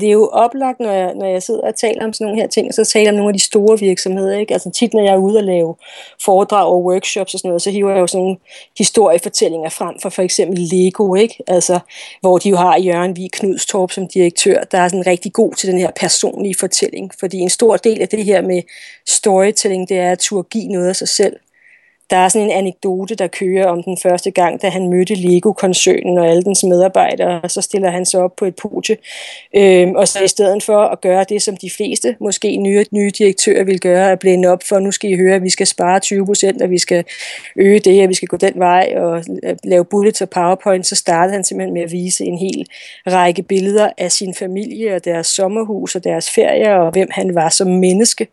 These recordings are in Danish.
Det er jo oplagt, når jeg sidder og taler om sådan nogle her ting, så taler jeg om nogle af de store virksomheder, ikke? Altså tit, når jeg er ude og lave foredrag og workshops og sådan noget, så hiver jeg jo sådan nogle historiefortællinger frem for eksempel Lego, ikke? Altså, hvor de jo har Jørgen Vig Knudstorp som direktør, der er sådan rigtig god til den her personlige fortælling, fordi en stor del af det her med storytelling, det er at turde give noget af sig selv. Der er sådan en anekdote, der kører om den første gang, da han mødte Lego-koncernen og alle dens medarbejdere, og så stiller han sig op på et podie. Og så i stedet for at gøre det, som de fleste, måske nye direktører vil gøre, at blænde op for, nu skal I høre, at vi skal spare 20%, og vi skal øge det, og vi skal gå den vej, og lave bullets og powerpoint, så startede han simpelthen med at vise en hel række billeder af sin familie, og deres sommerhus, og deres ferier, og hvem han var som menneske.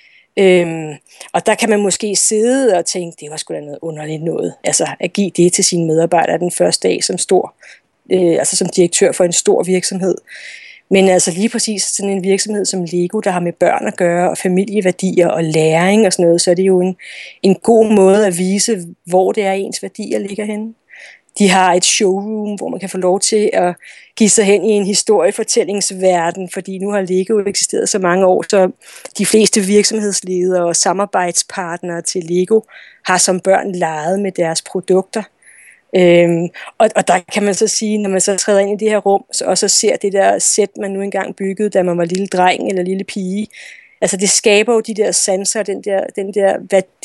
Og der kan man måske sidde og tænke, det var sgu da noget underligt noget, altså at give det til sine medarbejdere den første dag som altså som direktør for en stor virksomhed. Men altså lige præcis sådan en virksomhed som Lego, der har med børn at gøre, og familieværdier og læring og sådan noget, så er det jo en god måde at vise, hvor det er ens værdier ligger henne. De har et showroom, hvor man kan få lov til at give sig hen i en historiefortællingsverden, fordi nu har Lego eksisteret så mange år, så de fleste virksomhedsledere og samarbejdspartnere til Lego har som børn leget med deres produkter. Og der kan man så sige, når man så træder ind i det her rum, og så ser det der sæt, man nu engang byggede, da man var lille dreng eller lille pige, altså det skaber jo de der sanser, den der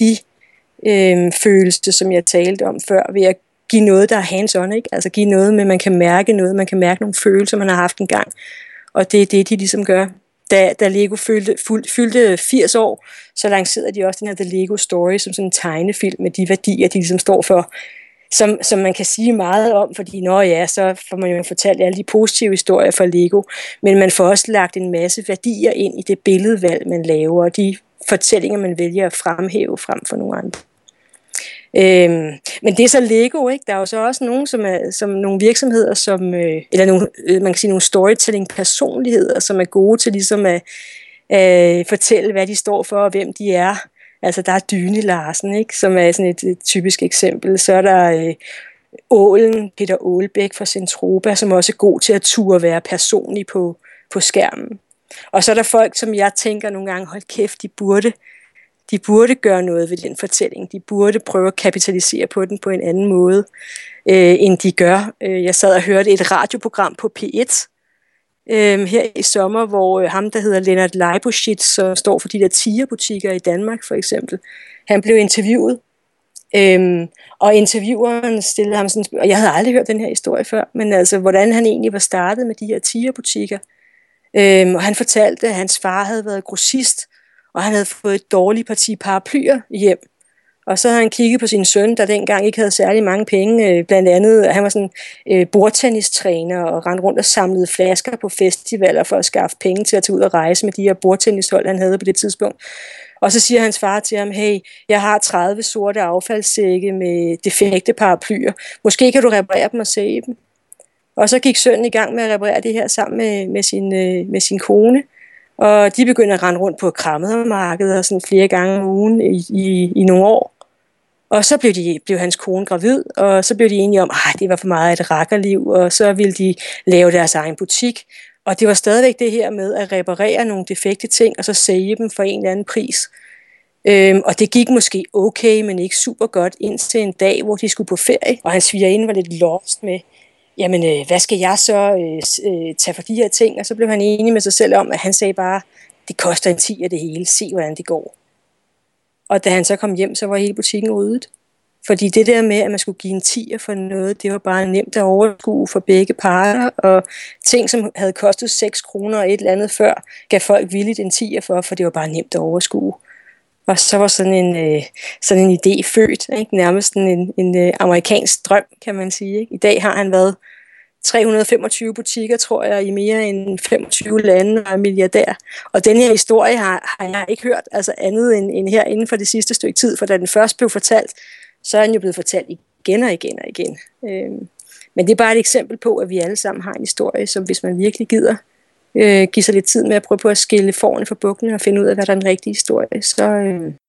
værdifølelse, som jeg talte om før, ved at give noget, der er hands-on, ikke? Altså give noget med, man kan mærke noget, man kan mærke nogle følelser, man har haft en gang. Og det er det, de ligesom gør. Da Lego fyldte 80 år, så lancerede de også den her The Lego Story som sådan en tegnefilm med de værdier, de ligesom står for, som man kan sige meget om, fordi så får man jo fortalt alle de positive historier fra Lego, men man får også lagt en masse værdier ind i det billedvalg, man laver, og de fortællinger, man vælger at fremhæve frem for nogle andre. Men det er så Lego, ikke? Der er jo så også nogen, som nogle virksomheder, eller nogle, man kan sige nogle storytelling-personligheder, som er gode til ligesom at fortælle, hvad de står for, og hvem de er. Altså der er Dyne Larsen, ikke? Som er sådan et typisk eksempel. Så er der Ålen, Peter Aalbæk fra Centropa, som også er god til at turde være personlig på skærmen. Og så er der folk, som jeg tænker nogle gange, hold kæft, de burde gøre noget ved den fortælling. De burde prøve at kapitalisere på den på en anden måde, end de gør. Jeg sad og hørte et radioprogram på P1 her i sommer, hvor ham, der hedder Lennart Leiboschitz, som står for de der tigerbutikker i Danmark for eksempel, han blev interviewet. Og intervieweren stillede ham sådan, og jeg havde aldrig hørt den her historie før, men altså, hvordan han egentlig var startet med de her tigerbutikker. Og han fortalte, at hans far havde været grossist, og han havde fået et dårligt parti paraplyer hjem. Og så havde han kigget på sin søn, der dengang ikke havde særlig mange penge. Blandt andet, han var sådan bordtennistræner og rendte rundt og samlede flasker på festivaler for at skaffe penge til at tage ud og rejse med de her bordtennishold, han havde på det tidspunkt. Og så siger hans far til ham, hey, jeg har 30 sorte affaldssække med defekte paraplyer. Måske kan du reparere dem og sælge dem. Og så gik sønnen i gang med at reparere det her sammen med sin kone. Og de begyndte at rende rundt på krammermarkedet sådan flere gange om ugen i nogle år. Og så blev hans kone gravid, og så blev de enige om, at det var for meget et rakkerliv, og så ville de lave deres egen butik. Og det var stadigvæk det her med at reparere nogle defekte ting, og så sælge dem for en eller anden pris. Og det gik måske okay, men ikke super godt, indtil en dag, hvor de skulle på ferie. Og hans svigerinde var lidt lost med, jamen, hvad skal jeg så tage for de her ting? Og så blev han enig med sig selv om, at han sagde bare, det koster en 10 af det hele, se hvordan det går. Og da han så kom hjem, så var hele butikken ryddet. Fordi det der med, at man skulle give en 10'er for noget, det var bare nemt at overskue for begge parter, og ting, som havde kostet 6 kroner og et eller andet før, gav folk villigt en 10'er for det var bare nemt at overskue. Og så var sådan en idé født, ikke? Nærmest en amerikansk drøm, kan man sige. Ikke? I dag har han været 325 butikker, tror jeg, i mere end 25 lande og er milliardær. Og den her historie har jeg ikke hørt, altså andet end her inden for det sidste stykke tid, for da den først blev fortalt, så er den jo blevet fortalt igen og igen og igen. Men det er bare et eksempel på, at vi alle sammen har en historie, som hvis man virkelig gider give sig lidt tid med at prøve på at skille fårene fra bukkene og finde ud af, hvad der er den rigtige historie,